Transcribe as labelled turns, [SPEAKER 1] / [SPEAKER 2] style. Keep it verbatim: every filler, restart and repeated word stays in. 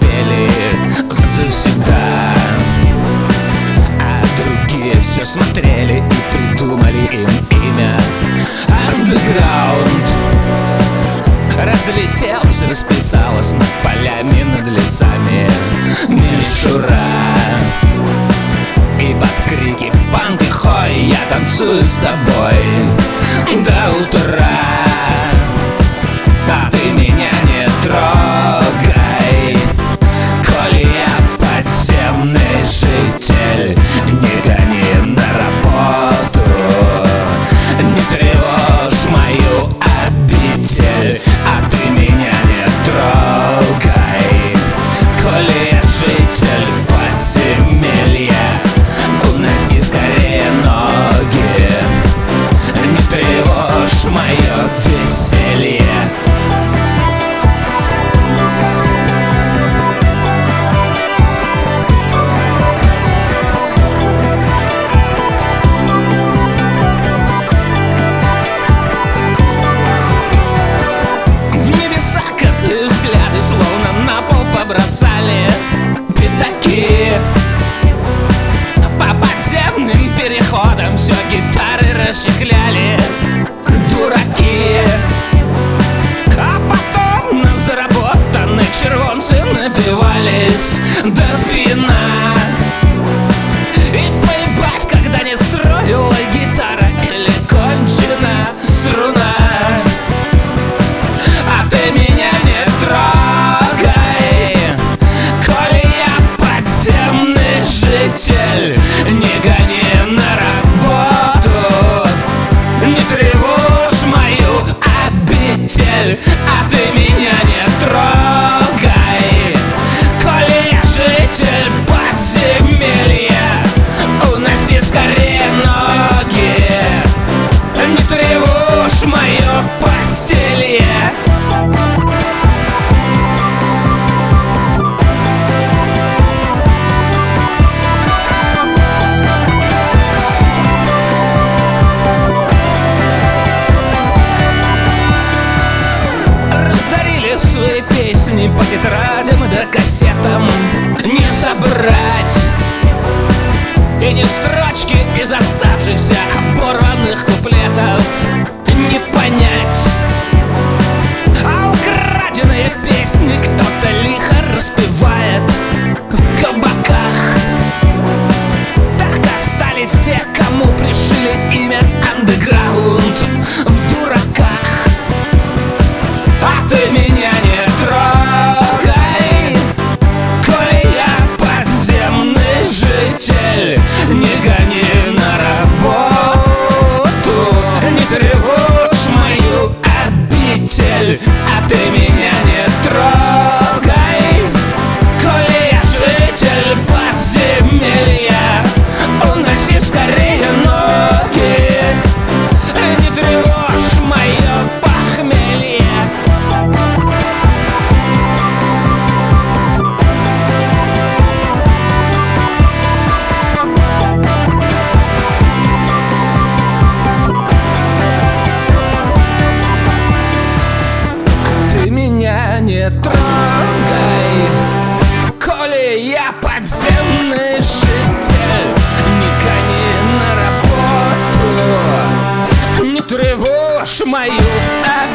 [SPEAKER 1] хотели завсегда, а другие все смотрели и придумали им имя. Андеграунд разлетелась, расписалась над полями, над лесами мишура. И под крики панк и хой я танцую с тобой до утра. А ты меня не трогай, коли я подземный житель. Не гони на работу, не тревожь мою обитель. А ты меня не трогай, коли я житель подземелья. Уноси скорее ноги, не тревожь мое веселье. Взгляды словно на пол побросали пятаки. По подземным переходам все гитары расчехляли дураки. А потом на заработанные червонцы напивались до пьяна. И поебать, когда не строила гитара или кончена струна. А ты меня не трогай, коли я подземный житель. Не гони на работу, не тревожь мою обитель. А ты меня не трогай, коли я житель подземелья. Уноси скорее ноги, не тревожь мое постелье. Свои песни по тетрадям да кассетам не собрать, и не строчки из оставшихся оборванных куплетов не понять. А украденные песни кто-то лихо распевает в кабаках. Так остались те, кому пришили имя андеграунд в дураках. А ты меня не трогай, коли я подземный житель. Не гони на работу, не тревожь мою обитель. А ты меня не трогай, коли я житель подземелья. Уноси скорее ноги, не тревожь мое похмелье. Не трогай, коли я подземный житель. Не гони на работу, не тревожь мою обитель.